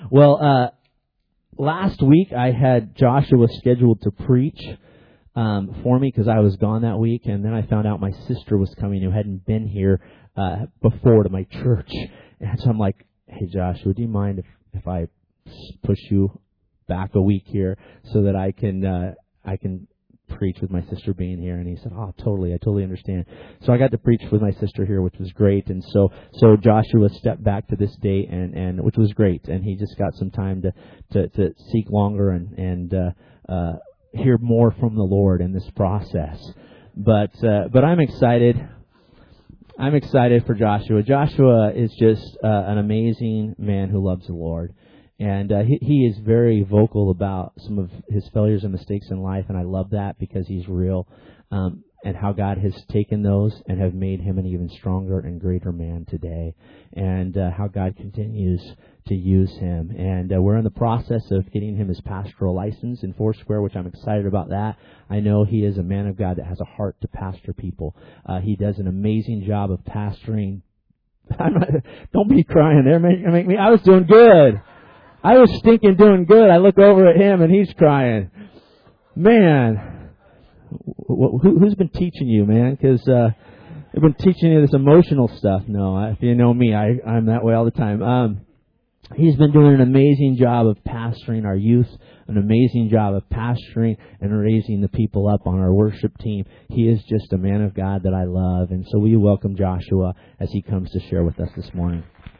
Well, last week I had Joshua scheduled to preach for me because I was gone that week, and then I found out my sister was coming who hadn't been here before to my church. And so I'm like, hey, Joshua, do you mind if I push you back a week here so that I can preach with my sister being here? And he said, oh, totally, I totally understand. So I got to preach with my sister here, which was great. And so Joshua stepped back to this date, and which was great. And he just got some time to seek longer and hear more from the Lord in this process. But I'm excited. I'm excited for Joshua. Joshua is just an amazing man who loves the Lord. And he is very vocal about some of his failures and mistakes in life, and I love that because he's real, and how God has taken those and have made him an even stronger and greater man today, and how God continues to use him. And we're in the process of getting him his pastoral license in Foursquare, which I'm excited about that. I know he is a man of God that has a heart to pastor people. He does an amazing job of pastoring. Don't be crying there. Make me. I was doing good. I was stinking doing good. I look over at him and he's crying. Man, who's been teaching you, man? Because I've been teaching you this emotional stuff. No, if you know me, I'm that way all the time. He's been doing an amazing job of pastoring our youth, an amazing job of pastoring and raising the people up on our worship team. He is just a man of God that I love. And so we welcome Joshua as he comes to share with us this morning.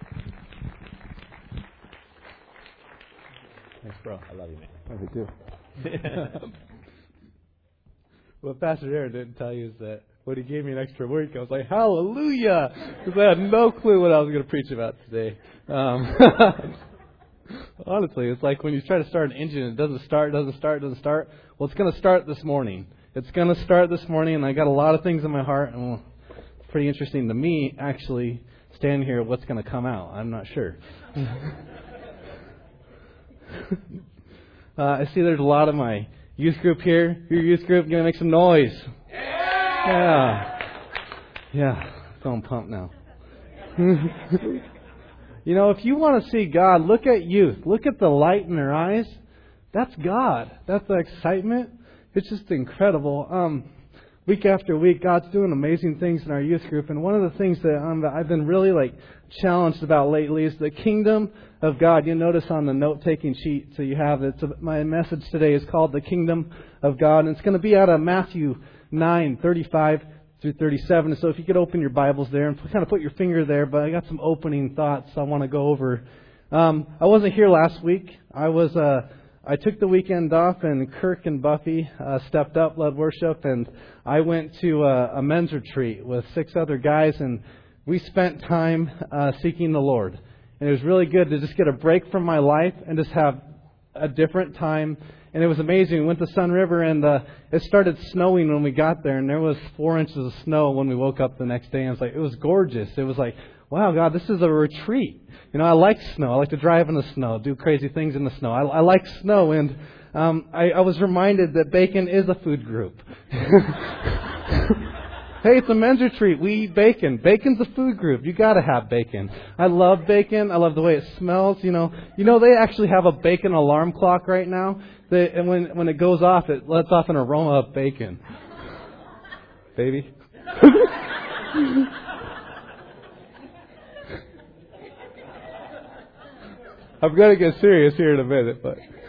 Thanks, bro. I love you, man. I do too. What Pastor Aaron didn't tell you is that when he gave me an extra week, I was like, hallelujah! Because I had no clue what I was going to preach about today. Honestly, it's like when you try to start an engine and it doesn't start. Well, it's going to start this morning. And I got a lot of things in my heart. And well, it's pretty interesting to me, actually, standing here, what's going to come out. I'm not sure. I see there's a lot of my youth group here. Your youth group, going to make some noise. Yeah. Feeling pumped now. You know, if you want to see God, look at youth. Look at the light in their eyes. That's God. That's the excitement. It's just incredible. Week after week, God's doing amazing things in our youth group. And one of the things that I've been really challenged about lately is the kingdom of God. You'll notice on the note-taking sheet, so you have it. So my message today is called the kingdom of God. And it's going to be out of Matthew 9:35 through 37. So if you could open your Bibles there and kind of put your finger there. But I got some opening thoughts I want to go over. I wasn't here last week. I took the weekend off, and Kirk and Buffy stepped up, led worship, and I went to a men's retreat with 6 other guys, and we spent time seeking the Lord. And it was really good to just get a break from my life and just have a different time. And it was amazing. We went to Sun River, and it started snowing when we got there, and there was 4 inches of snow when we woke up the next day. And it was gorgeous. It was like, wow, God, this is a retreat. You know, I like snow. I like to drive in the snow, do crazy things in the snow. I like snow, and I was reminded that bacon is a food group. Hey, it's a men's retreat. We eat bacon. Bacon's a food group. You got to have bacon. I love bacon. I love the way it smells. You know, they actually have a bacon alarm clock right now. And when it goes off, it lets off an aroma of bacon. Baby. I'm going to get serious here in a minute,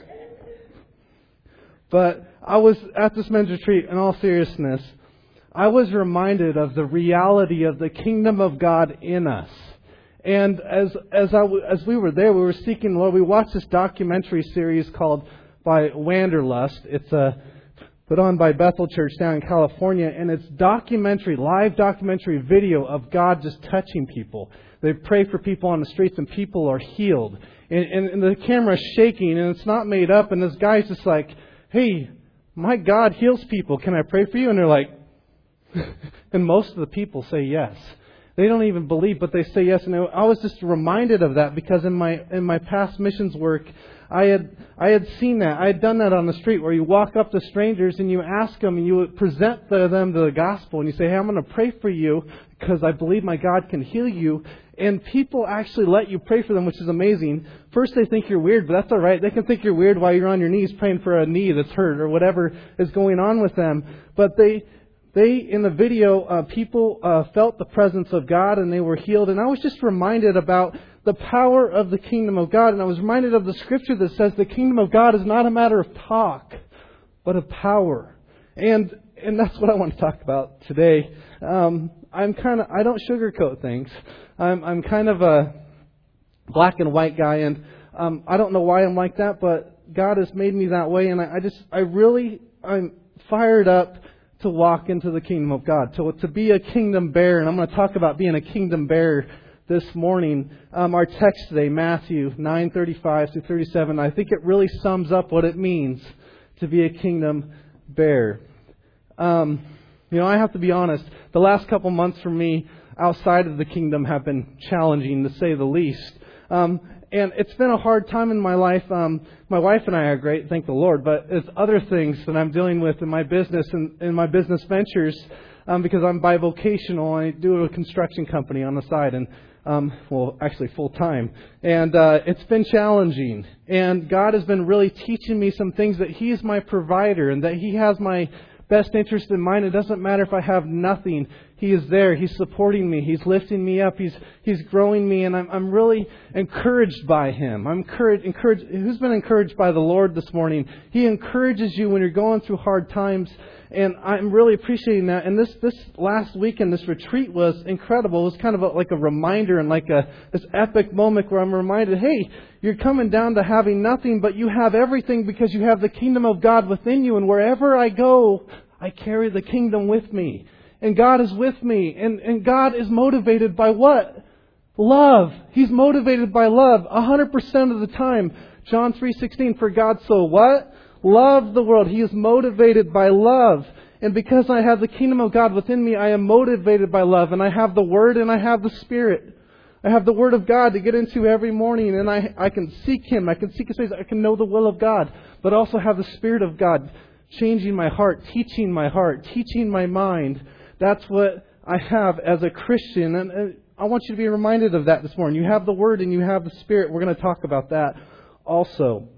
but I was at this men's retreat. In all seriousness, I was reminded of the reality of the kingdom of God in us. And as we were there, we were seeking the Lord. We watched this documentary series called by Wanderlust. It's put on by Bethel Church down in California, and it's live documentary video of God just touching people. They pray for people on the streets, and people are healed. And the camera's shaking, and it's not made up. And this guy's just like, hey, my God heals people. Can I pray for you? And they're like, and most of the people say yes. They don't even believe, but they say yes. And I was just reminded of that because in my past missions work, I had seen that. I had done that on the street where you walk up to strangers and you ask them and you present them the gospel and you say, hey, I'm going to pray for you because I believe my God can heal you. And people actually let you pray for them, which is amazing. First they think you're weird, but that's all right. They can think you're weird while you're on your knees praying for a knee that's hurt or whatever is going on with them. But they in the video, people felt the presence of God and they were healed. And I was just reminded about the power of the kingdom of God. And I was reminded of the scripture that says the kingdom of God is not a matter of talk, but of power. And that's what I want to talk about today. I don't sugarcoat things. I'm kind of a black and white guy, and I don't know why I'm like that, but God has made me that way, and I'm fired up to walk into the kingdom of God, to be a kingdom bearer. And I'm going to talk about being a kingdom bearer this morning. Our text today, Matthew 9:35 through 37, I think it really sums up what it means to be a kingdom bearer. I have to be honest, the last couple months for me outside of the kingdom have been challenging, to say the least. And it's been a hard time in my life. My wife and I are great, thank the Lord, but it's other things that I'm dealing with in my business and in my business ventures, because I'm bivocational. I do a construction company on the side, and actually full time. And it's been challenging. And God has been really teaching me some things, that He is my provider and that He has my best interest in mind. It doesn't matter if I have nothing. He is there. He's supporting me. He's lifting me up. He's growing me, and I'm really encouraged by Him. I'm encouraged. Who's been encouraged by the Lord this morning? He encourages you when you're going through hard times, and I'm really appreciating that. And this last weekend, this retreat was incredible. It was kind of like a reminder and like this epic moment where I'm reminded, hey, you're coming down to having nothing, but you have everything because you have the kingdom of God within you. And wherever I go, I carry the kingdom with me. And God is with me. And God is motivated by what? Love. He's motivated by love 100% of the time. John 3:16, for God so what? Loved the world. He is motivated by love. And because I have the kingdom of God within me, I am motivated by love. And I have the Word and I have the Spirit. I have the Word of God to get into every morning, and I can seek Him. I can seek His face. I can know the will of God, but also have the Spirit of God changing my heart, teaching my mind. That's what I have as a Christian. And I want you to be reminded of that this morning. You have the Word and you have the Spirit. We're going to talk about that also.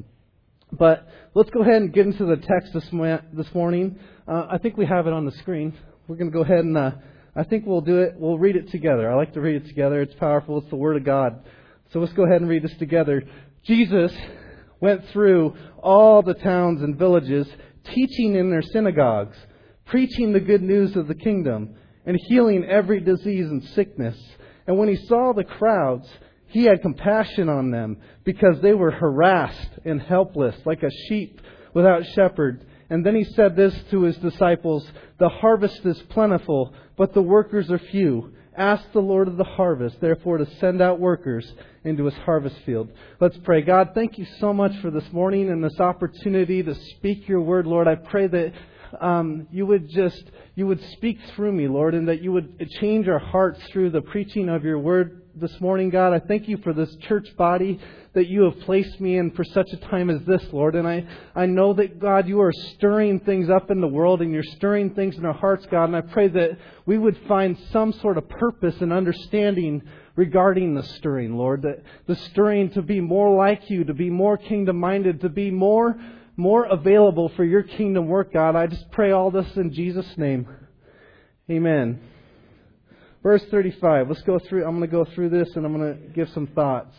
But let's go ahead and get into the text this morning. I think we have it on the screen. We're going to go ahead and I think we'll do it. We'll read it together. I like to read it together. It's powerful. It's the Word of God. So let's go ahead and read this together. Jesus went through all the towns and villages, teaching in their synagogues, preaching the good news of the kingdom, and healing every disease and sickness. And when He saw the crowds, He had compassion on them, because they were harassed and helpless, like a sheep without shepherd. And then He said this to His disciples, the harvest is plentiful, but the workers are few. Ask the Lord of the harvest, therefore, to send out workers into His harvest field. Let's pray. God, thank You so much for this morning and this opportunity to speak Your word, Lord. I pray that You would speak through me, Lord, and that You would change our hearts through the preaching of Your word this morning, God. I thank You for this church body that You have placed me in for such a time as this, Lord. And I know that, God, You are stirring things up in the world, and You're stirring things in our hearts, God. And I pray that we would find some sort of purpose and understanding regarding the stirring, Lord. That the stirring to be more like You, to be more kingdom-minded, to be more available for Your kingdom work, God. I just pray all this in Jesus' name. Amen. Verse 35. Let's go through. I'm going to go through this and I'm going to give some thoughts.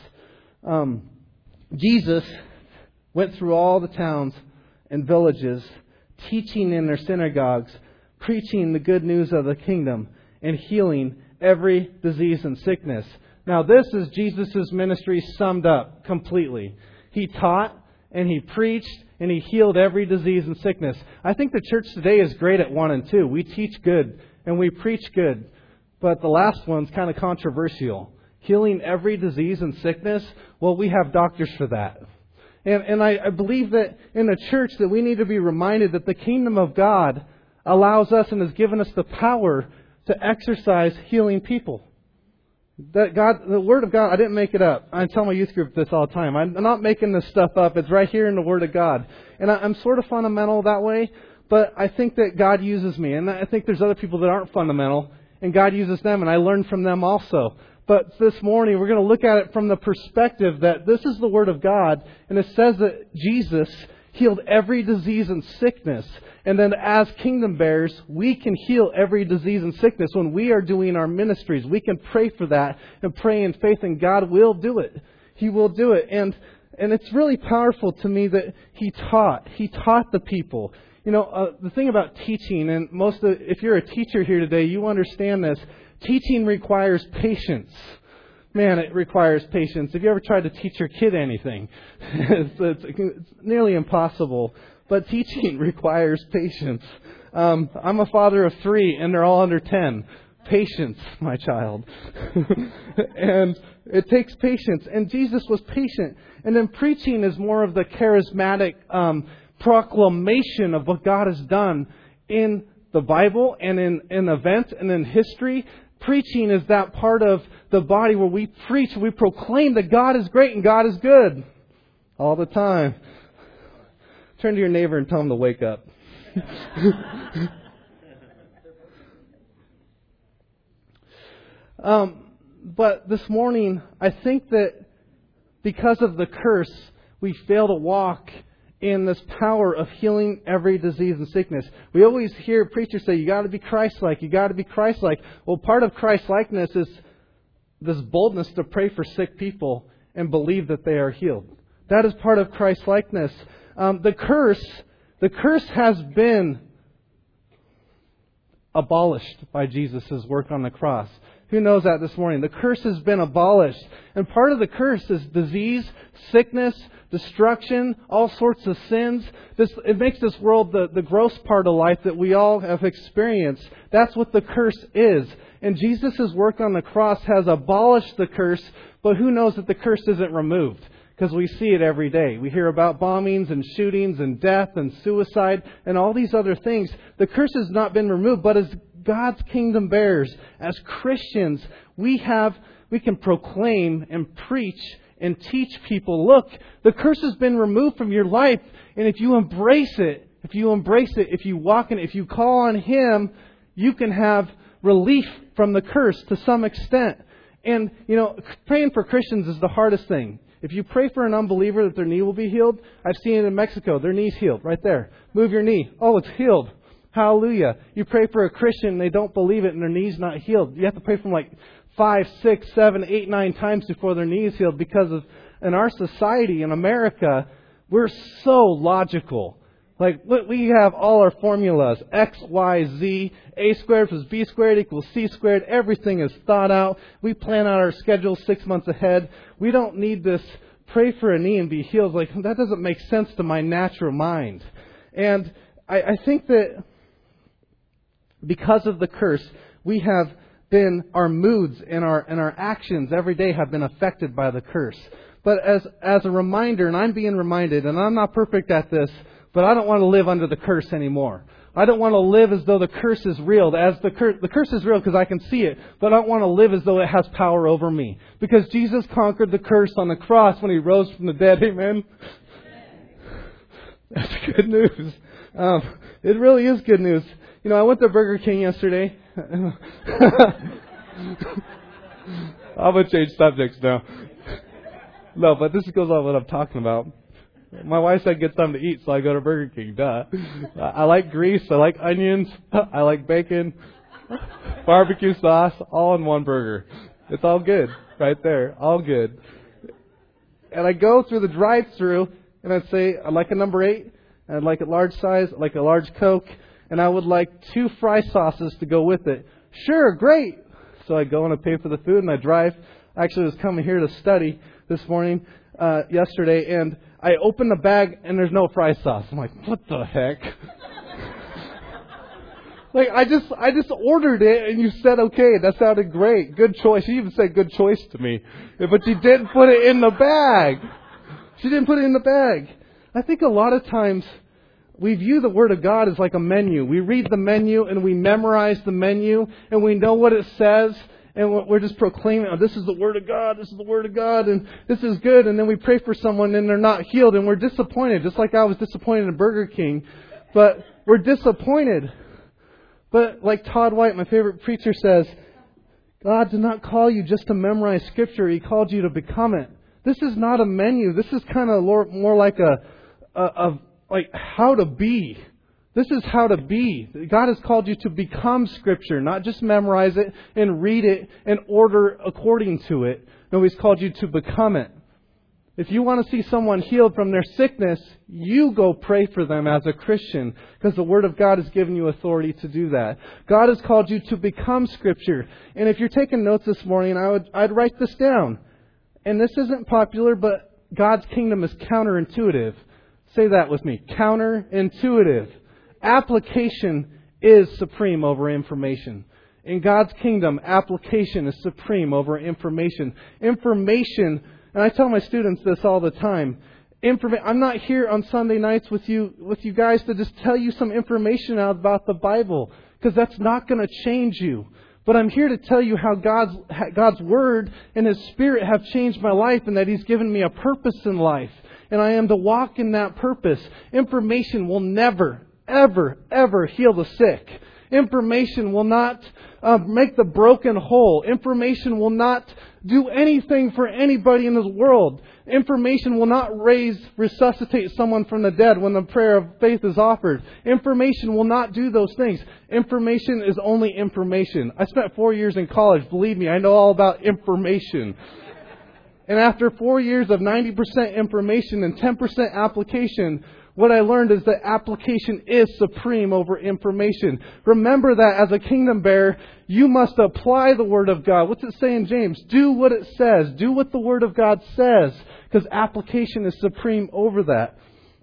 Jesus went through all the towns and villages, teaching in their synagogues, preaching the good news of the kingdom, and healing every disease and sickness. Now, this is Jesus' ministry summed up completely. He taught and He preached and He healed every disease and sickness. I think the church today is great at 1 and 2. We teach good and we preach good. But the last one's kind of controversial. Healing every disease and sickness, well, we have doctors for that. And I believe that in the church that we need to be reminded that the kingdom of God allows us and has given us the power to exercise healing people. That God, the Word of God, I didn't make it up. I tell my youth group this all the time. I'm not making this stuff up. It's right here in the Word of God. And I'm sort of fundamental that way, but I think that God uses me. And I think there's other people that aren't fundamental, and God uses them, and I learn from them also. But this morning we're going to look at it from the perspective that this is the Word of God, and it says that Jesus healed every disease and sickness. And then as kingdom bearers, we can heal every disease and sickness when we are doing our ministries. We can pray for that and pray in faith, and God will do it. He will do it. And it's really powerful to me that He taught the people. You know, the thing about teaching, and if you're a teacher here today, you understand this. Teaching requires patience. Man, it requires patience. Have you ever tried to teach your kid anything? It's nearly impossible. But teaching requires patience. I'm a father of 3, and they're all under 10. Patience, my child. And it takes patience. And Jesus was patient. And then preaching is more of the charismatic proclamation of what God has done in the Bible and in events and in history. Preaching is that part of the body where we preach, we proclaim that God is great and God is good all the time. Turn to your neighbor and tell him to wake up. But this morning, I think that because of the curse, we fail to walk in this power of healing every disease and sickness. We always hear preachers say, you got to be Christ-like, you got to be Christ-like. Well, part of Christ-likeness is this boldness to pray for sick people and believe that they are healed. That is part of Christ-likeness. The curse has been abolished by Jesus' work on the cross. Who knows that this morning? The curse has been abolished. And part of the curse is disease, sickness, destruction, all sorts of sins. It makes this world the gross part of life that we all have experienced. That's what the curse is. And Jesus' work on the cross has abolished the curse, but who knows that the curse isn't removed? Because we see it every day. We hear about bombings and shootings and death and suicide and all these other things. The curse has not been removed, but as God's kingdom bearers, as Christians, we can proclaim and preach and teach people, look, the curse has been removed from your life, and if you embrace it, if you walk in it, if you call on Him, you can have relief from the curse to some extent. And, praying for Christians is the hardest thing. If you pray for an unbeliever that their knee will be healed, I've seen it in Mexico. Their knee's healed right there. Move your knee. Oh, it's healed. Hallelujah. You pray for a Christian and they don't believe it and their knee's not healed. You have to pray for them 5, 6, 7, 8, 9 times before their knee is healed, because in our society, in America, we're so logical. We have all our formulas. X, Y, Z. A squared plus B squared equals C squared. Everything is thought out. We plan out our schedule 6 months ahead. We don't need this pray for a knee and be healed. That doesn't make sense to my natural mind. And I think that because of the curse, our moods and our actions every day have been affected by the curse. But as a reminder, and I'm being reminded, and I'm not perfect at this, but I don't want to live under the curse anymore. I don't want to live as though the curse is real. The curse is real because I can see it, but I don't want to live as though it has power over me. Because Jesus conquered the curse on the cross when He rose from the dead. Amen? That's good news. It really is good news. I went to Burger King yesterday. I'm going to change subjects now. No, but this goes on what I'm talking about. My wife said get something to eat, so I go to Burger King. Duh. I like grease. I like onions. I like bacon. Barbecue sauce, all in one burger. It's all good right there. All good. And I go through the drive-thru, and I'd say, I'd like a number 8, and I'd like a large size, I'd like a large Coke, and I would like 2 fry sauces to go with it. Sure, great. So I go and I pay for the food, and I drive. I actually was coming here to study this morning, yesterday, and I open the bag, and there's no fry sauce. I'm like, what the heck? I just ordered it, and you said, okay, that sounded great. Good choice. You even said good choice to me. But you didn't put it in the bag. She didn't put it in the bag. I think a lot of times we view the Word of God as like a menu. We read the menu, and we memorize the menu, and we know what it says, and we're just proclaiming, oh, this is the Word of God, this is the Word of God, and this is good. And then we pray for someone, and they're not healed, and we're disappointed, just like I was disappointed in Burger King. But we're disappointed. But like Todd White, my favorite preacher, says, God did not call you just to memorize Scripture. He called you to become it. This is not a menu. This is kind of more like like how to be. This is how to be. God has called you to become Scripture, not just memorize it and read it and order according to it. No, He's called you to become it. If you want to see someone healed from their sickness, you go pray for them as a Christian, because the Word of God has given you authority to do that. God has called you to become Scripture. And if you're taking notes this morning, I'd write this down. And this isn't popular, but God's kingdom is counterintuitive. Say that with me. Counterintuitive. Application is supreme over information. In God's kingdom, application is supreme over information. Information, and I tell my students this all the time, I'm not here on Sunday nights with you guys to just tell you some information out about the Bible, because that's not going to change you. But I'm here to tell you how God's Word and His Spirit have changed my life, and that He's given me a purpose in life. And I am to walk in that purpose. Information will never, ever, ever heal the sick. Information will not make the broken whole. Information will not do anything for anybody in this world. Information will not resuscitate someone from the dead when the prayer of faith is offered. Information will not do those things. Information is only information. I spent 4 years in college. Believe me, I know all about information. And after 4 years of 90% information and 10% application, what I learned is that application is supreme over information. Remember that as a kingdom bearer, you must apply the Word of God. What's it say in James? Do what it says. Do what the Word of God says, because application is supreme over that.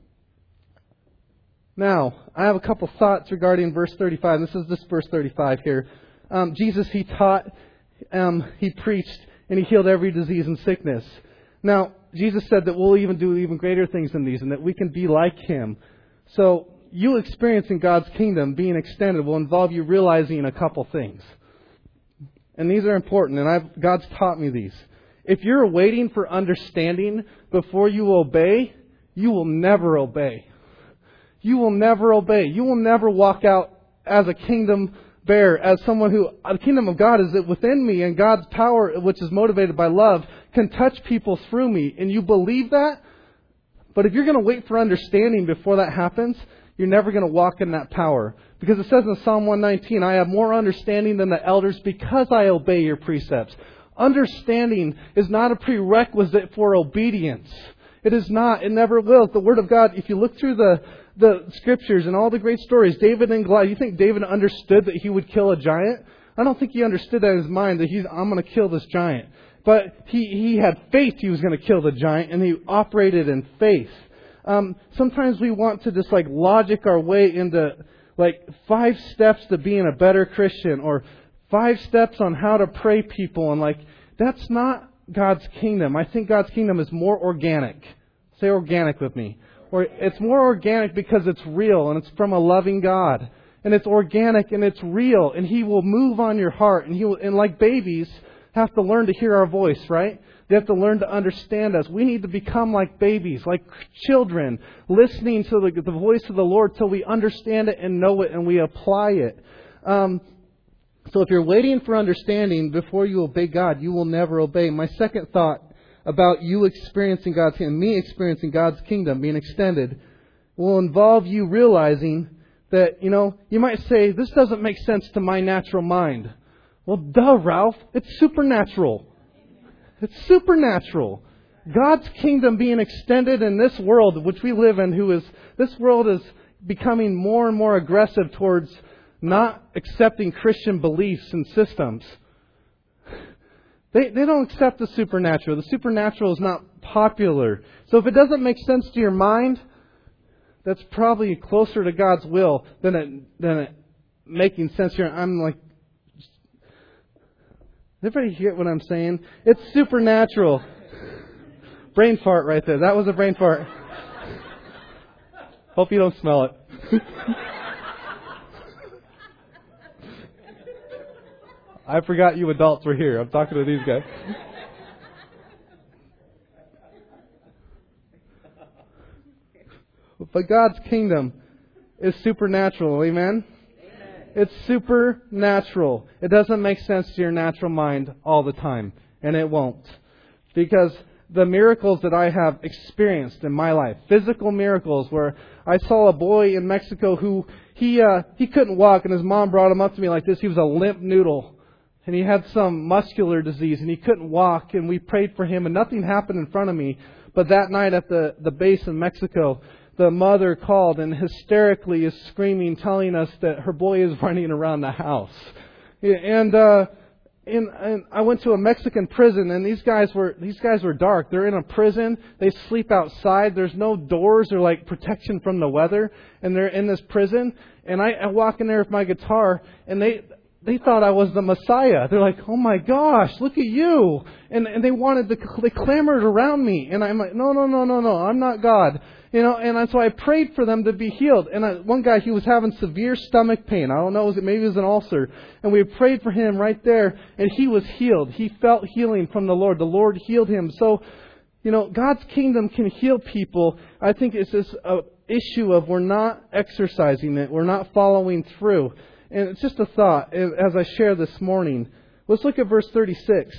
Now, I have a couple thoughts regarding verse 35. This is just verse 35 here. Jesus, He taught, He preached, and He healed every disease and sickness. Now, Jesus said that we'll even do even greater things than these, and that we can be like Him. So, you experiencing God's kingdom being extended will involve you realizing a couple things. And these are important, and God's taught me these. If you're waiting for understanding before you obey, you will never obey. You will never obey. You will never walk out as a kingdom bearer, as someone who, the kingdom of God is within me, and God's power, which is motivated by love, can touch people through me. And you believe that? But if you're going to wait for understanding before that happens, you're never going to walk in that power. Because it says in Psalm 119, I have more understanding than the elders because I obey your precepts. Understanding is not a prerequisite for obedience. It is not. It never will. The Word of God, if you look through the Scriptures and all the great stories, David and Goliath, you think David understood that he would kill a giant? I don't think he understood that in his mind, that I'm going to kill this giant. But he had faith he was going to kill the giant, and he operated in faith. Sometimes we want to just logic our way into 5 steps to being a better Christian, or 5 steps on how to pray people, and that's not God's kingdom. I think God's kingdom is more organic. Say organic with me. Or it's more organic because it's real and it's from a loving God. And it's organic and it's real, and He will move on your heart, and like babies have to learn to hear our voice, right? They have to learn to understand us. We need to become like babies, like children, listening to the voice of the Lord till we understand it and know it and we apply it. So if you're waiting for understanding before you obey God, you will never obey. My second thought about you experiencing God's kingdom, me experiencing God's kingdom being extended, will involve you realizing that, you might say, this doesn't make sense to my natural mind. Well, duh, Ralph. It's supernatural. It's supernatural. God's kingdom being extended in this world, which we live in, this world is becoming more and more aggressive towards not accepting Christian beliefs and systems. They don't accept the supernatural. The supernatural is not popular. So if it doesn't make sense to your mind, that's probably closer to God's will than it making sense here. Everybody hear what I'm saying? It's supernatural. Brain fart right there. That was a brain fart. Hope you don't smell it. I forgot you adults were here. I'm talking to these guys. But God's kingdom is supernatural. Amen? It's supernatural. It doesn't make sense to your natural mind all the time. And it won't. Because the miracles that I have experienced in my life, physical miracles where I saw a boy in Mexico who he couldn't walk, and his mom brought him up to me like this. He was a limp noodle. And he had some muscular disease and he couldn't walk, and we prayed for him and nothing happened in front of me. But that night at the base in Mexico, the mother called and hysterically is screaming, telling us that her boy is running around the house. And I went to a Mexican prison, and these guys were dark. They're in a prison. They sleep outside. There's no doors or like protection from the weather, and they're in this prison. And I walk in there with my guitar, and they thought I was the Messiah. They're like, "Oh my gosh, look at you!" And they clamored around me, and I'm like, "No, I'm not God." And so I prayed for them to be healed. And one guy, he was having severe stomach pain. I don't know, maybe it was an ulcer. And we prayed for him right there, and he was healed. He felt healing from the Lord. The Lord healed him. So, God's kingdom can heal people. I think it's just an issue of we're not exercising it. We're not following through. And it's just a thought as I share this morning. Let's look at verse 36.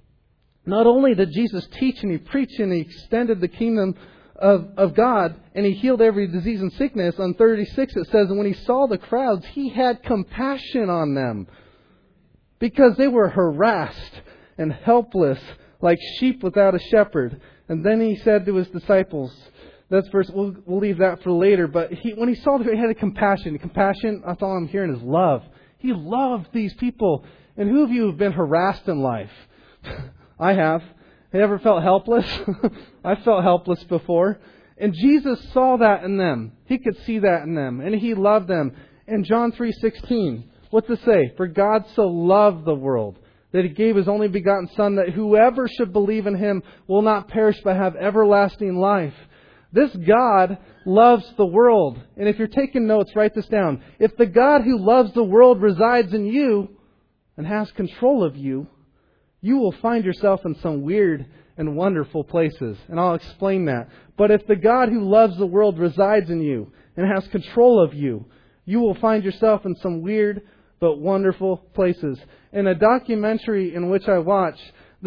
Not only did Jesus teach and He preached and He extended the kingdom of God, and He healed every disease and sickness. On 36 it says, and when He saw the crowds, He had compassion on them, because they were harassed and helpless like sheep without a shepherd. And then He said to His disciples, that's verse, we'll leave that for later, but when He saw that He had a compassion. Compassion, that's all I'm hearing, is love. He loved these people. And who of you have been harassed in life? I have. Have you ever felt helpless? I felt helpless before. And Jesus saw that in them. He could see that in them. And He loved them. In John 3:16, what's it say? For God so loved the world that He gave His only begotten Son, that whoever should believe in Him will not perish but have everlasting life. This God loves the world. And if you're taking notes, write this down. If the God who loves the world resides in you and has control of you, you will find yourself in some weird and wonderful places. And I'll explain that. But if the God who loves the world resides in you and has control of you, you will find yourself in some weird but wonderful places. In a documentary in which I watched,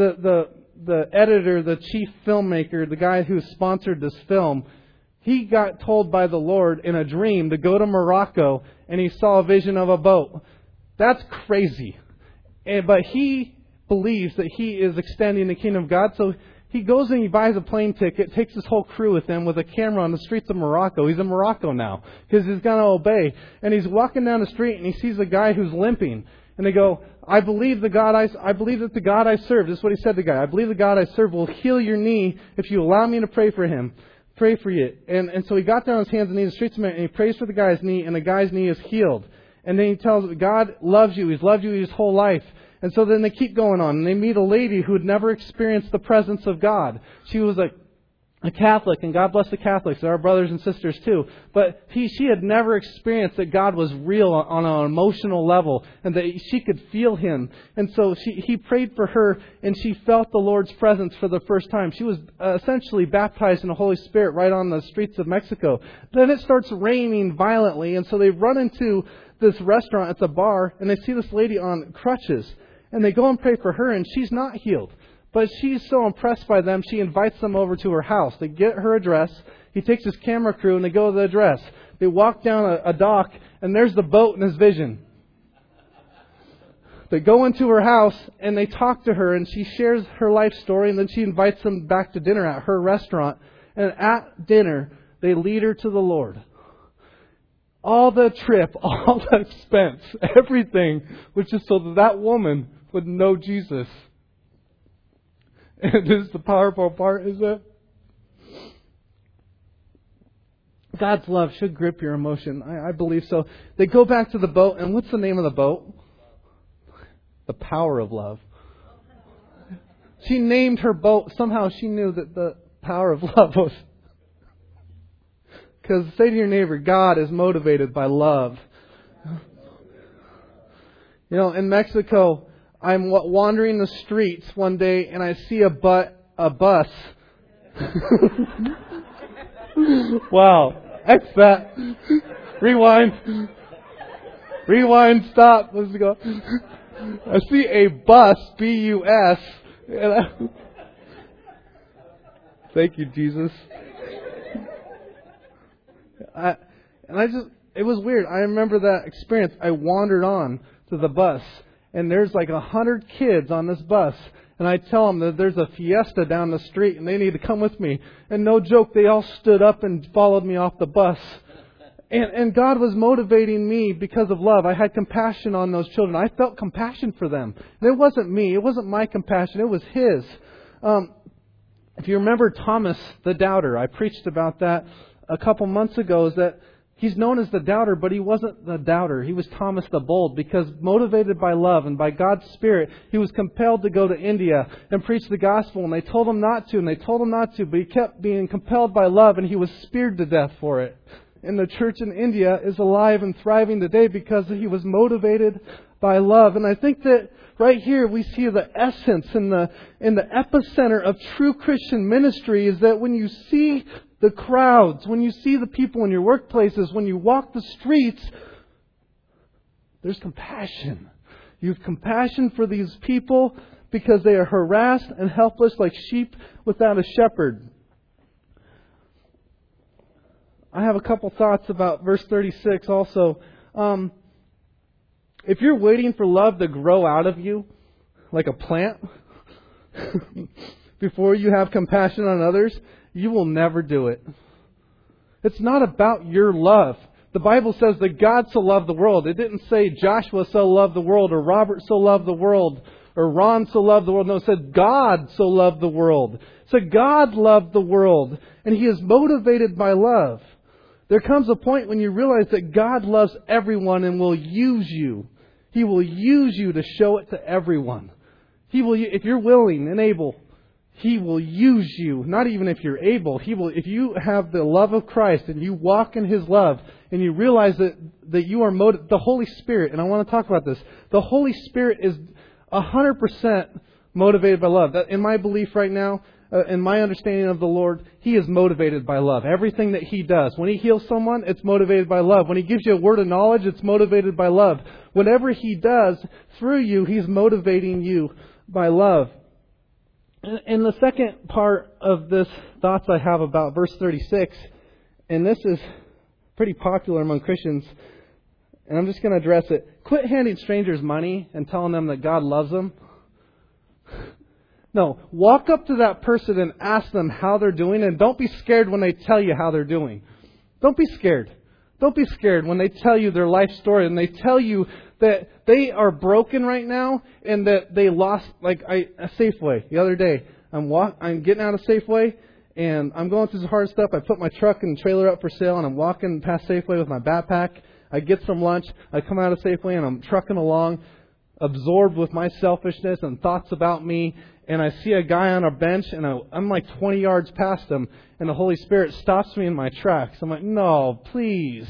the editor, the chief filmmaker, the guy who sponsored this film, he got told by the Lord in a dream to go to Morocco, and he saw a vision of a boat. That's crazy. But he believes that he is extending the kingdom of God, so he goes and he buys a plane ticket, takes his whole crew with him with a camera on the streets of Morocco. He's in Morocco now because he's going to obey. And he's walking down the street and he sees a guy who's limping. And they go, I believe that the God I serve, this is what he said to the guy, I believe the God I serve will heal your knee if you allow me to pray for him. Pray for you. And so he got down on his hands and knees in the streets and he prays for the guy's knee, and the guy's knee is healed. And then he tells him, God loves you. He's loved you his whole life. And so then they keep going on, and they meet a lady who had never experienced the presence of God. She was a Catholic, and God bless the Catholics. They're our brothers and sisters too. But she had never experienced that God was real on an emotional level, and that she could feel Him. And so he prayed for her, and she felt the Lord's presence for the first time. She was essentially baptized in the Holy Spirit right on the streets of Mexico. Then it starts raining violently, and so they run into this restaurant at the bar, and they see this lady on crutches. And they go and pray for her, and she's not healed. But she's so impressed by them, she invites them over to her house. They get her address. He takes his camera crew, and they go to the address. They walk down a dock, and there's the boat in his vision. They go into her house, and they talk to her, and she shares her life story, and then she invites them back to dinner at her restaurant. And at dinner, they lead her to the Lord. All the trip, all the expense, everything was just so that woman would know Jesus. And this is the powerful part, is it? God's love should grip your emotion. I believe so. They go back to the boat, and what's the name of the boat? The Power of Love. She named her boat. Somehow she knew that the power of love was... Because say to your neighbor, God is motivated by love. In Mexico, I'm wandering the streets one day and I see a bus. Wow. X that. Rewind. Rewind, stop. Let's go. I see a bus, B-U-S. Thank you, Jesus. It was weird. I remember that experience. I wandered on to the bus, and there's like 100 kids on this bus. And I tell them that there's a fiesta down the street and they need to come with me. And no joke, they all stood up and followed me off the bus. And God was motivating me because of love. I had compassion on those children. I felt compassion for them. And it wasn't me. It wasn't my compassion. It was His. If you remember Thomas the Doubter, I preached about that a couple months ago, is that he's known as the Doubter, but he wasn't the Doubter. He was Thomas the Bold, because motivated by love and by God's Spirit, he was compelled to go to India and preach the gospel. And they told him not to, but he kept being compelled by love, and he was speared to death for it. And the church in India is alive and thriving today because he was motivated by love. And I think that right here we see the essence and the epicenter of true Christian ministry is that when you see the crowds, when you see the people in your workplaces, when you walk the streets, there's compassion. You have compassion for these people because they are harassed and helpless like sheep without a shepherd. I have a couple thoughts about verse 36 also. If you're waiting for love to grow out of you, like a plant, before you have compassion on others, you will never do it. It's not about your love. The Bible says that God so loved the world. It didn't say Joshua so loved the world, or Robert so loved the world, or Ron so loved the world. No, it said God so loved the world. So God loved the world, and He is motivated by love. There comes a point when you realize that God loves everyone and will use you. He will use you to show it to everyone. He will, if you're willing and able, He will use you. Not even if you're able. He will, if you have the love of Christ and you walk in His love and you realize that you are the Holy Spirit. And I want to talk about this. The Holy Spirit is 100% motivated by love. That, in my belief right now, in my understanding of the Lord, He is motivated by love. Everything that He does. When He heals someone, it's motivated by love. When He gives you a word of knowledge, it's motivated by love. Whatever He does through you, He's motivating you by love. And the second part of this thoughts I have about verse 36, and this is pretty popular among Christians, and I'm just going to address it. Quit handing strangers money and telling them that God loves them. No, walk up to that person and ask them how they're doing, and don't be scared when they tell you how they're doing. Don't be scared. Don't be scared when they tell you their life story and they tell you that they are broken right now and that they lost, like a Safeway. The other day, I'm getting out of Safeway and I'm going through some hard stuff. I put my truck and trailer up for sale and I'm walking past Safeway with my backpack. I get some lunch. I come out of Safeway and I'm trucking along, absorbed with my selfishness and thoughts about me. And I see a guy on a bench, and I'm like 20 yards past him, and the Holy Spirit stops me in my tracks. I'm like, no, please.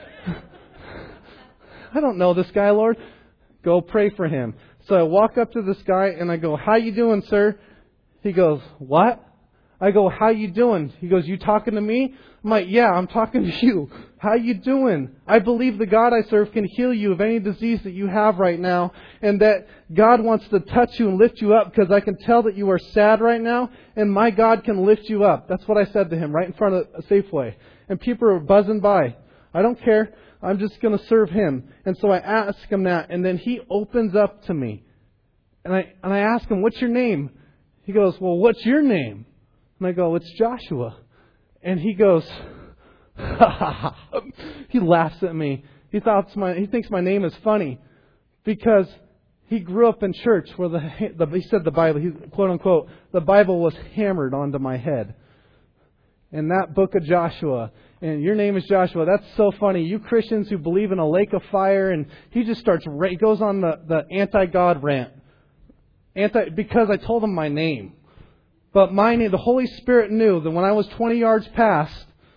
I don't know this guy, Lord. Go pray for him. So I walk up to this guy, and I go, how you doing, sir? He goes, what? I go, how you doing? He goes, you talking to me? I'm like, yeah, I'm talking to you. How you doing? I believe the God I serve can heal you of any disease that you have right now, and that God wants to touch you and lift you up, because I can tell that you are sad right now, and my God can lift you up. That's what I said to him right in front of a Safeway. And people are buzzing by. I don't care. I'm just going to serve Him. And so I ask him that, and then he opens up to me. And I ask him, what's your name? He goes, well, what's your name? And I go, it's Joshua. And he goes, he laughs at me. He thinks my name is funny because he grew up in church where he said the Bible, quote unquote, the Bible was hammered onto my head. And that book of Joshua, and your name is Joshua. That's so funny. You Christians who believe in a lake of fire, and he just he goes on the anti-God rant. Because I told him my name. But my name, the Holy Spirit knew that when I was 20 yards past,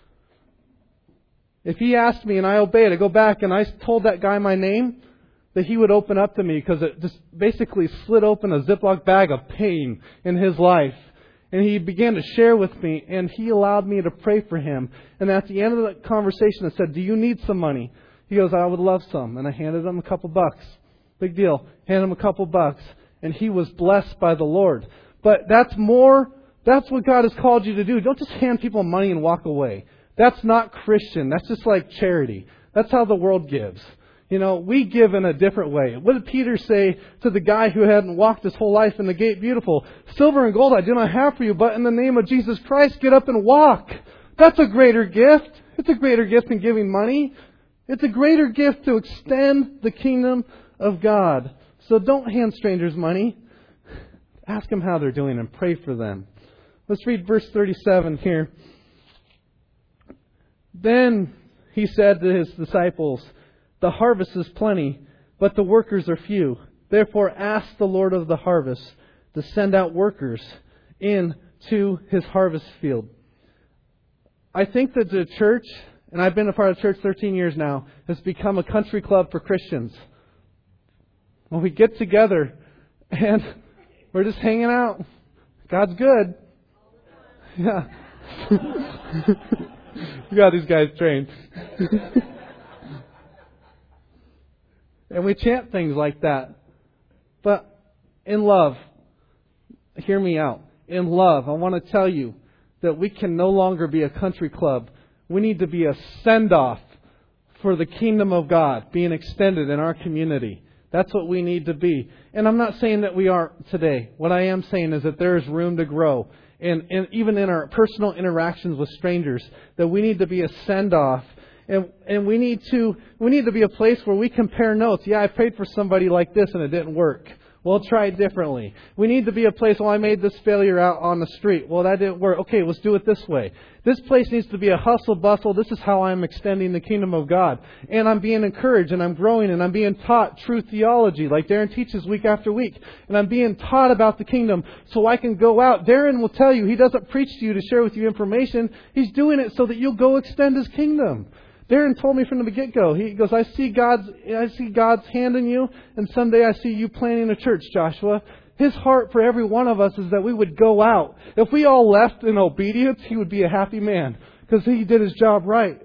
if he asked me and I obeyed, I go back and I told that guy my name, that he would open up to me, because it just basically slid open a Ziploc bag of pain in his life. And he began to share with me, and he allowed me to pray for him. And at the end of the conversation, I said, do you need some money? He goes, I would love some. And I handed him a couple bucks. Big deal. Handed him a couple bucks. And he was blessed by the Lord. But that's what God has called you to do. Don't just hand people money and walk away. That's not Christian. That's just like charity. That's how the world gives. We give in a different way. What did Peter say to the guy who hadn't walked his whole life in the gate beautiful? Silver and gold I do not have for you, but in the name of Jesus Christ, get up and walk. That's a greater gift. It's a greater gift than giving money. It's a greater gift to extend the kingdom of God. So don't hand strangers money. Ask them how they're doing and pray for them. Let's read verse 37 here. Then he said to his disciples, the harvest is plenty, but the workers are few. Therefore ask the Lord of the harvest to send out workers into his harvest field. I think that the church, and I've been a part of church 13 years now, has become a country club for Christians. When we get together and we're just hanging out. God's good. Yeah. You got these guys trained. And we chant things like that. But in love, hear me out. In love, I want to tell you that we can no longer be a country club. We need to be a send-off for the kingdom of God being extended in our community. That's what we need to be. And I'm not saying that we are today. What I am saying is that there is room to grow. And even in our personal interactions with strangers, that we need to be a send-off. And we need to be a place where we compare notes. Yeah, I prayed for somebody like this and it didn't work. Well, try it differently. We need to be a place, I made this failure out on the street. Well, that didn't work. Okay, let's do it this way. This place needs to be a hustle bustle. This is how I'm extending the kingdom of God. And I'm being encouraged and I'm growing and I'm being taught true theology like Darren teaches week after week. And I'm being taught about the kingdom so I can go out. Darren will tell you he doesn't preach to you to share with you information. He's doing it so that you'll go extend His kingdom. Darren told me from the get-go. He goes, I see God's hand in you, and someday I see you planting a church, Joshua. His heart for every one of us is that we would go out. If we all left in obedience, he would be a happy man because he did his job right.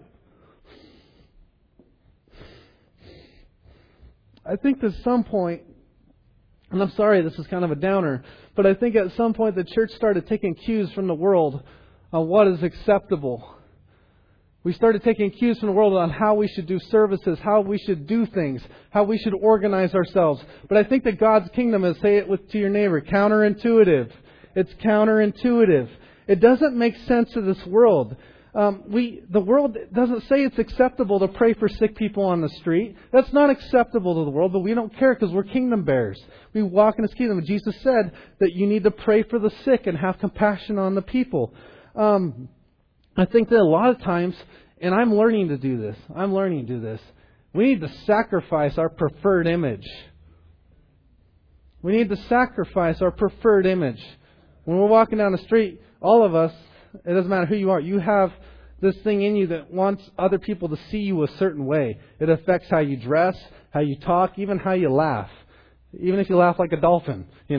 I think at some point, and I'm sorry this is kind of a downer, but I think at some point the church started taking cues from the world on what is acceptable. We started taking cues from the world on how we should do services, how we should do things, how we should organize ourselves. But I think that God's kingdom is, say it to your neighbor, counterintuitive. It's counterintuitive. It doesn't make sense to this world. The world doesn't say it's acceptable to pray for sick people on the street. That's not acceptable to the world, but we don't care because we're kingdom bearers. We walk in His kingdom. And Jesus said that you need to pray for the sick and have compassion on the people. I think that a lot of times, and I'm learning to do this, we need to sacrifice our preferred image. We need to sacrifice our preferred image. When we're walking down the street, all of us, it doesn't matter who you are, you have this thing in you that wants other people to see you a certain way. It affects how you dress, how you talk, even how you laugh. Even if you laugh like a dolphin, You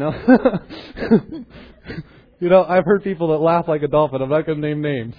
know, I've heard people that laugh like a dolphin. I'm not going to name names.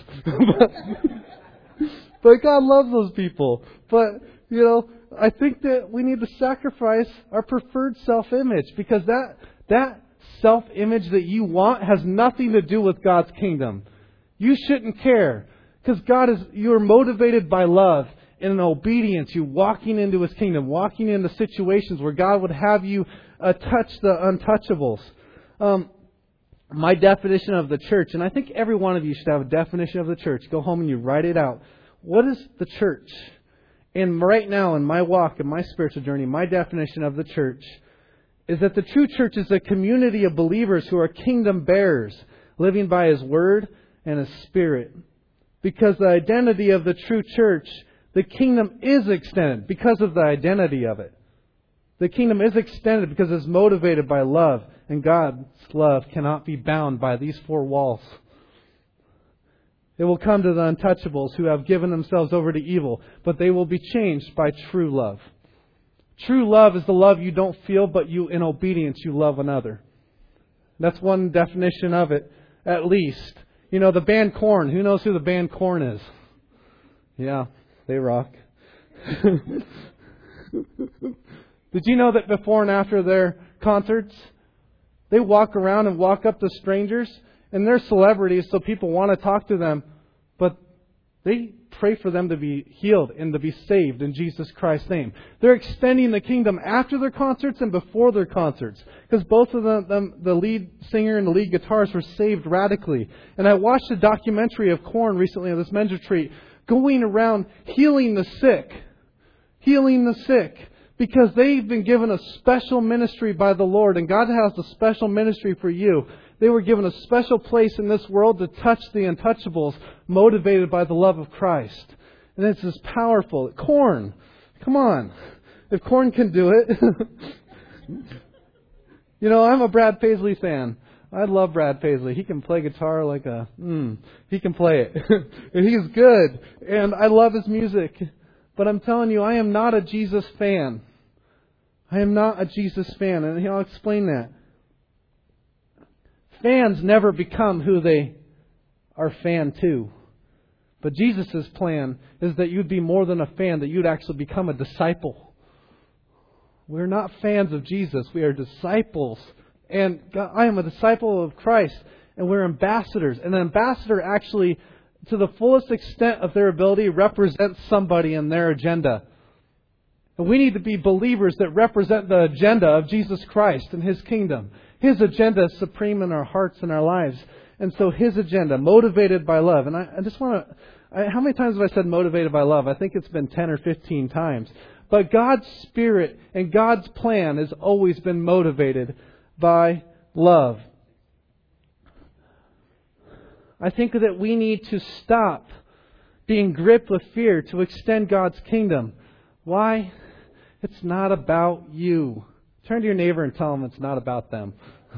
But God loves those people. But, I think that we need to sacrifice our preferred self-image because that self-image that you want has nothing to do with God's kingdom. You shouldn't care because you're motivated by love and in obedience. You're walking into His kingdom, walking into situations where God would have you touch the untouchables. My definition of the church, and I think every one of you should have a definition of the church. Go home and you write it out. What is the church? And right now in my walk, in my spiritual journey, my definition of the church is that the true church is a community of believers who are kingdom bearers, living by His Word and His Spirit. Because the identity of the true church, the kingdom is extended because of the identity of it. The kingdom is extended because it's motivated by love. And God's love cannot be bound by these four walls. It will come to the untouchables who have given themselves over to evil, but they will be changed by true love. True love is the love you don't feel, but in obedience you love another. That's one definition of it, at least. The band Korn. Who knows who the band Korn is? Yeah, they rock. Did you know that before and after their concerts, they walk around and walk up to strangers, and they're celebrities, so people want to talk to them, but they pray for them to be healed and to be saved in Jesus Christ's name. They're extending the kingdom after their concerts and before their concerts, because both of them, the lead singer and the lead guitarist, were saved radically. And I watched a documentary of Korn recently on this men's retreat, going around healing the sick, because they've been given a special ministry by the Lord, and God has a special ministry for you. They were given a special place in this world to touch the untouchables, motivated by the love of Christ. And it's just powerful. Korn, come on. If Korn can do it. You know, I'm a Brad Paisley fan. I love Brad Paisley. He can play guitar like he can play it. And he's good. And I love his music. But I'm telling you, I am not a Jesus fan. I am not a Jesus fan. And I'll explain that. Fans never become who they are fan to. But Jesus' plan is that you'd be more than a fan, that you'd actually become a disciple. We're not fans of Jesus. We are disciples. And I am a disciple of Christ. And we're ambassadors. And an ambassador actually, to the fullest extent of their ability, represents somebody in their agenda. And we need to be believers that represent the agenda of Jesus Christ and His kingdom. His agenda is supreme in our hearts and our lives. And so His agenda, motivated by love. And I just want to... How many times have I said motivated by love? I think it's been 10 or 15 times. But God's Spirit and God's plan has always been motivated by love. I think that we need to stop being gripped with fear to extend God's kingdom. Why? It's not about you. Turn to your neighbor and tell them it's not about them.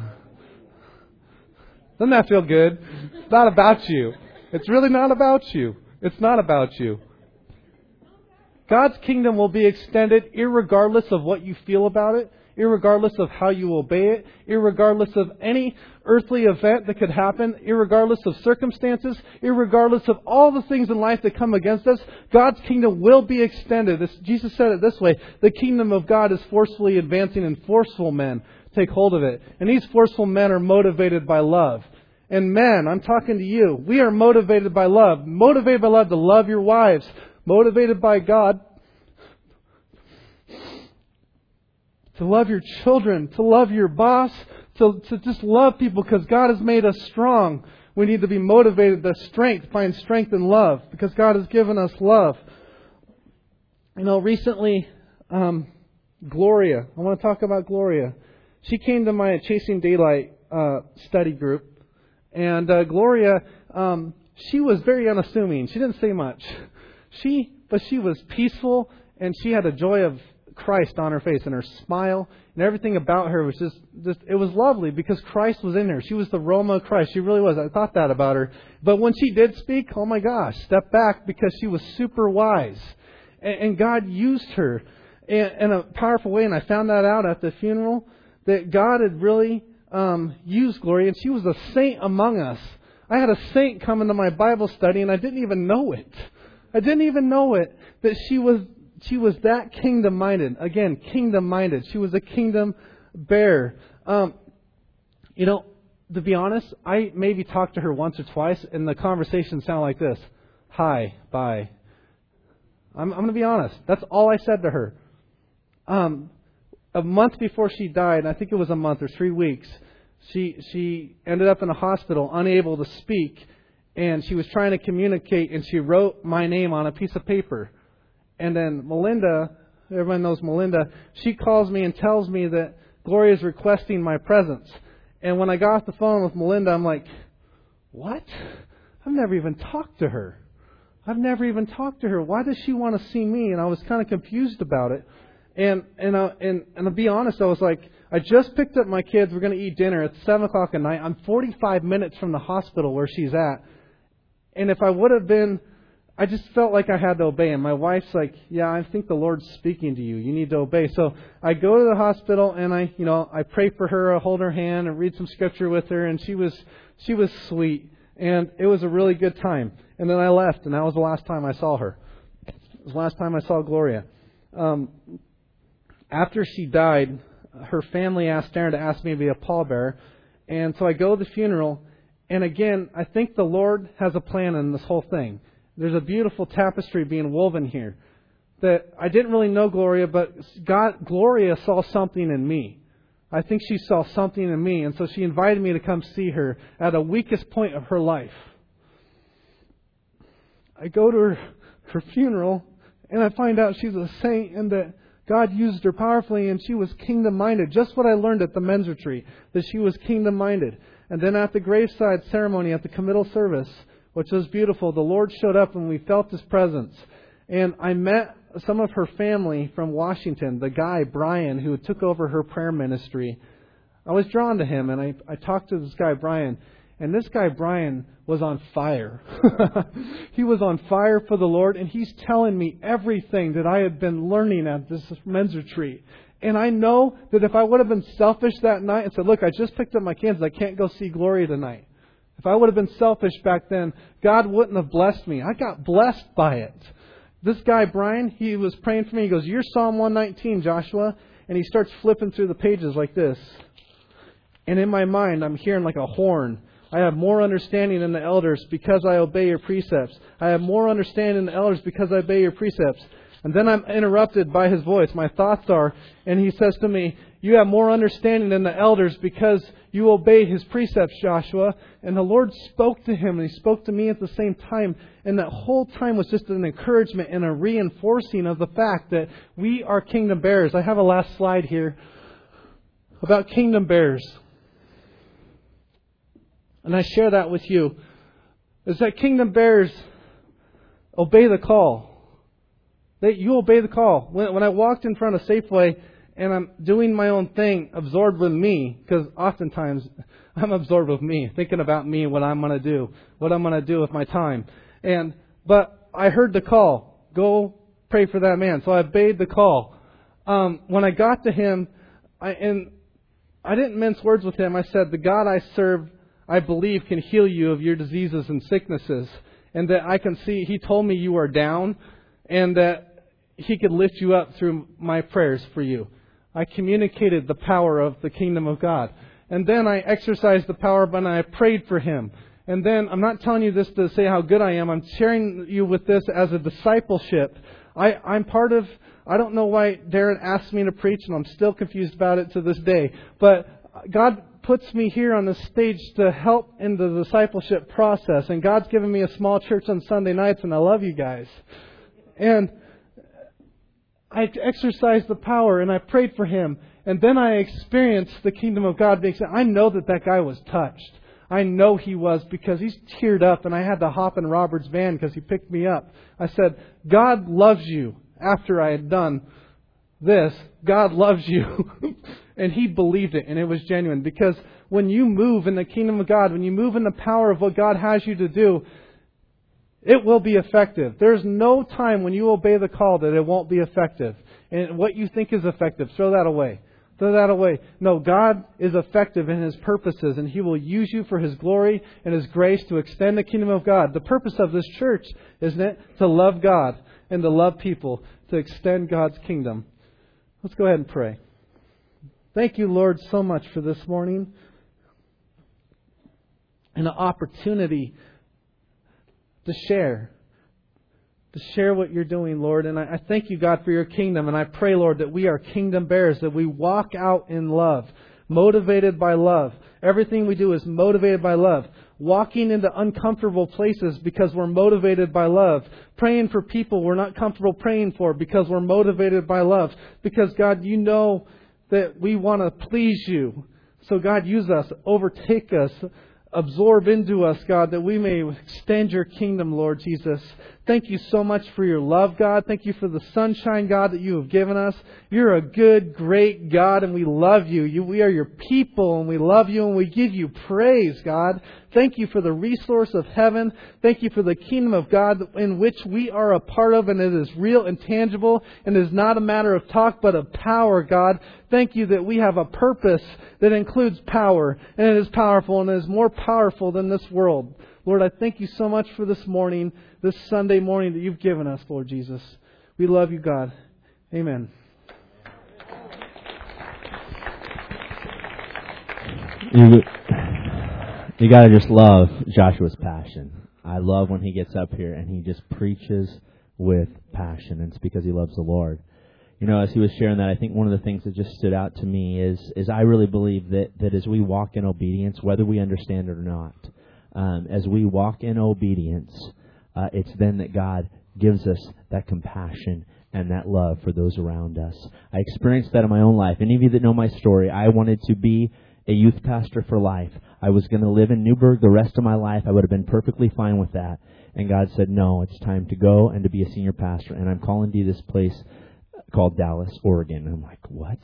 Doesn't that feel good? It's not about you. It's really not about you. It's not about you. God's kingdom will be extended irregardless of what you feel about it, irregardless of how you obey it, irregardless of any earthly event that could happen, irregardless of circumstances, irregardless of all the things in life that come against us. God's kingdom will be extended. Jesus said it this way: the kingdom of God is forcefully advancing, and forceful men take hold of it. And these forceful men are motivated by love. And men, I'm talking to you, we are motivated by love to love your wives, motivated by God to love your children, to love your boss, to just love people, because God has made us strong. We need to be motivated to find strength in love, because God has given us love. You know, recently, Gloria, I want to talk about Gloria. She came to my Chasing Daylight study group. And Gloria, she was very unassuming. She didn't say much. But she was peaceful, and she had a joy of Christ on her face, and her smile and everything about her was just it was lovely, because Christ was in her. She was the aroma of Christ. She really was. I thought that about her. But when she did speak, oh my gosh, step back, because she was super wise. And God used her in a powerful way. And I found that out at the funeral, that God had really used Gloria, and she was a saint among us. I had a saint come into my Bible study, and I didn't even know it. That she was that kingdom-minded. Again, kingdom-minded. She was a kingdom bearer. You know, to be honest, I maybe talked to her once or twice, and the conversation sounded like this: hi, bye. I'm going to be honest. That's all I said to her. A month before she died, I think it was a month or 3 weeks, she ended up in a hospital, unable to speak, and she was trying to communicate, and she wrote my name on a piece of paper. And then Melinda, everyone knows Melinda, she calls me and tells me that Gloria is requesting my presence. And when I got off the phone with Melinda, I'm like, what? I've never even talked to her. Why does she want to see me? And I was kind of confused about it. And to be honest, I was like, I just picked up my kids. We're going to eat dinner. It's 7 o'clock at night. I'm 45 minutes from the hospital where she's at. And if I would have been, I just felt like I had to obey. And my wife's like, yeah, I think the Lord's speaking to you. You need to obey. So I go to the hospital, and I pray for her. I hold her hand and read some scripture with her. And she was sweet. And it was a really good time. And then I left, and that was the last time I saw her. was the last time I saw Gloria. After she died, her family asked Darren to ask me to be a pallbearer. And so I go to the funeral. And again, I think the Lord has a plan in this whole thing. There's a beautiful tapestry being woven here. That I didn't really know Gloria, but Gloria saw something in me. I think she saw something in me. And so she invited me to come see her at the weakest point of her life. I go to her funeral, and I find out she's a saint and that God used her powerfully, and she was kingdom-minded. Just what I learned at the men's retreat, that she was kingdom-minded. And then at the graveside ceremony, at the committal service, which was beautiful, the Lord showed up and we felt His presence. And I met some of her family from Washington, the guy, Brian, who took over her prayer ministry. I was drawn to him, and I talked to this guy, Brian. And this guy, Brian, was on fire. He was on fire for the Lord, and he's telling me everything that I had been learning at this men's retreat. And I know that if I would have been selfish that night and said, look, I just picked up my kids, I can't go see Gloria tonight. If I would have been selfish back then, God wouldn't have blessed me. I got blessed by it. This guy, Brian, he was praying for me. He goes, you're Psalm 119, Joshua. And he starts flipping through the pages like this. And in my mind, I'm hearing like a horn. I have more understanding than the elders because I obey your precepts. I have more understanding than the elders because I obey your precepts. And then I'm interrupted by his voice. My thoughts are, and he says to me, you have more understanding than the elders because you obey his precepts, Joshua. And the Lord spoke to him, and He spoke to me at the same time. And that whole time was just an encouragement and a reinforcing of the fact that we are kingdom bearers. I have a last slide here about kingdom bearers. And I share that with you. Is that kingdom bearers obey the call. You obey the call. When I walked in front of Safeway and I'm doing my own thing, absorbed with me, because oftentimes I'm absorbed with me, thinking about me, what I'm going to do with my time. But I heard the call. Go pray for that man. So I obeyed the call. When I got to him, I didn't mince words with him. I said, the God I serve, I believe, can heal you of your diseases and sicknesses. And that I can see, He told me you are down, and that He could lift you up through my prayers for you. I communicated the power of the kingdom of God. And then I exercised the power, but I prayed for him. And then, I'm not telling you this to say how good I am. I'm sharing you with this as a discipleship. I'm part of, I don't know why Darren asked me to preach, and I'm still confused about it to this day. But God puts me here on the stage to help in the discipleship process. And God's given me a small church on Sunday nights, and I love you guys. And I exercised the power, and I prayed for him. And then I experienced the kingdom of God. I know that guy was touched. I know he was, because he's teared up, and I had to hop in Robert's van because he picked me up. I said, God loves you. After I had done this, God loves you. And he believed it, and it was genuine. Because when you move in the kingdom of God, when you move in the power of what God has you to do, it will be effective. There's no time when you obey the call that it won't be effective. And what you think is effective, throw that away. Throw that away. No, God is effective in His purposes, and He will use you for His glory and His grace to extend the kingdom of God. The purpose of this church, isn't it? To love God and to love people, to extend God's kingdom. Let's go ahead and pray. Thank you, Lord, so much for this morning and the opportunity to share what you're doing, Lord. And I thank you, God, for your kingdom. And I pray, Lord, that we are kingdom bearers, that we walk out in love, motivated by love. Everything we do is motivated by love. Walking into uncomfortable places because we're motivated by love. Praying for people we're not comfortable praying for because we're motivated by love. Because, God, you know that we want to please you. So, God, use us, overtake us, absorb into us, God, that we may extend your kingdom, Lord Jesus. Thank you so much for your love, God. Thank you for the sunshine, God, that you have given us. You're a good, great God, and we love you. We are your people, and we love you, and we give you praise, God. Thank you for the resource of heaven. Thank you for the kingdom of God in which we are a part of, and it is real and tangible, and is not a matter of talk, but of power, God. Thank you that we have a purpose that includes power, and it is powerful, and it is more powerful than this world. Lord, I thank you so much for this morning, this Sunday morning that you've given us, Lord Jesus. We love you, God. Amen. You got to just love Joshua's passion. I love when he gets up here and he just preaches with passion, and it's because he loves the Lord. You know, as he was sharing that, I think one of the things that just stood out to me is I really believe that as we walk in obedience, whether we understand it or not, as we walk in obedience, it's then that God gives us that compassion and that love for those around us. I experienced that in my own life. Any of you that know my story, I wanted to be a youth pastor for life. I was going to live in Newburgh the rest of my life. I would have been perfectly fine with that. And God said, no, it's time to go and to be a senior pastor. And I'm calling to this place called Dallas, Oregon. And I'm like, what?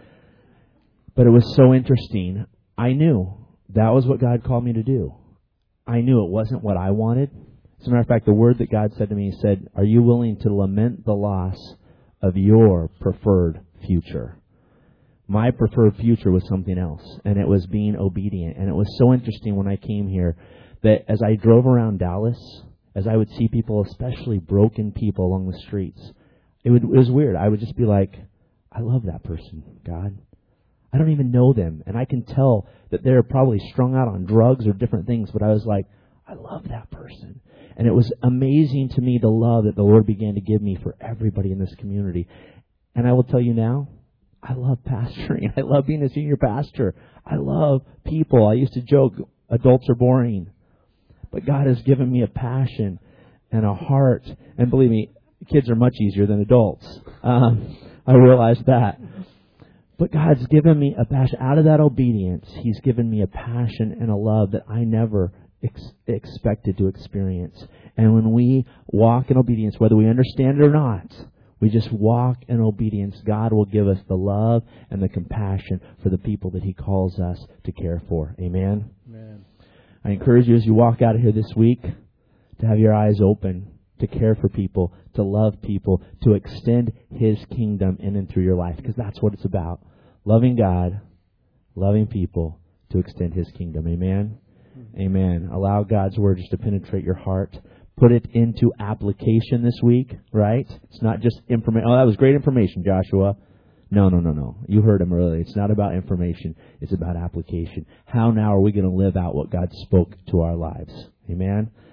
But it was so interesting. I knew that was what God called me to do. I knew it wasn't what I wanted. As a matter of fact, the word that God said to me, He said, are you willing to lament the loss of your preferred future? My preferred future was something else, and it was being obedient. And it was so interesting when I came here that as I drove around Dallas, as I would see people, especially broken people along the streets, it was weird. I would just be like, I love that person, God. I don't even know them, and I can tell that they're probably strung out on drugs or different things, but I was like, I love that person. And it was amazing to me the love that the Lord began to give me for everybody in this community. And I will tell you now, I love pastoring. I love being a senior pastor. I love people. I used to joke, adults are boring. But God has given me a passion and a heart. And believe me, kids are much easier than adults. I realize that. But God's given me a passion. Out of that obedience, He's given me a passion and a love that I never expected to experience. And when we walk in obedience, whether we understand it or not, we just walk in obedience, God will give us the love and the compassion for the people that He calls us to care for. Amen? Amen. I encourage you as you walk out of here this week to have your eyes open, to care for people, to love people, to extend His kingdom in and through your life, because that's what it's about. Loving God, loving people, to extend His kingdom. Amen? Amen. Allow God's word just to penetrate your heart. Put it into application this week, right? It's not just information. Oh, that was great information, Joshua. No. You heard him earlier. It's not about information. It's about application. How now are we going to live out what God spoke to our lives? Amen?